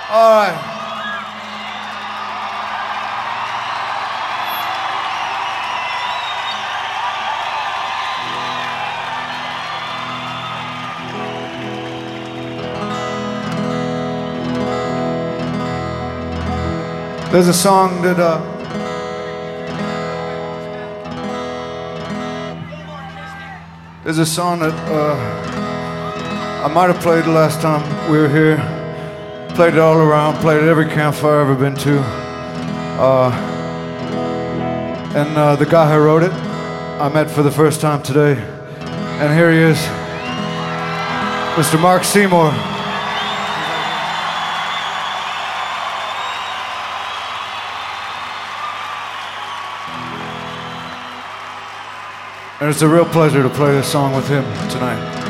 All right. There's a song that I might have played the last time we were here. Played it all around, played it every campfire I've ever been to. And the guy who wrote it, I met for the first time today. And here he is, Mr. Mark Seymour. And it's a real pleasure to play this song with him tonight.